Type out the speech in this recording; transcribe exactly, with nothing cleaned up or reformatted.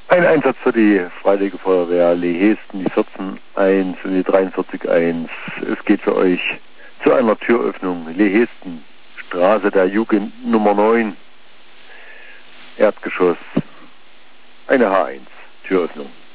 Ein Einsatz für die Freiwillige Feuerwehr Lehesten, die vierzehn eins und die dreiundvierzig eins. Es geht für euch zu einer Türöffnung. Lehesten, Straße der Jugend Nummer neun, Erdgeschoss, eine H eins, Türöffnung.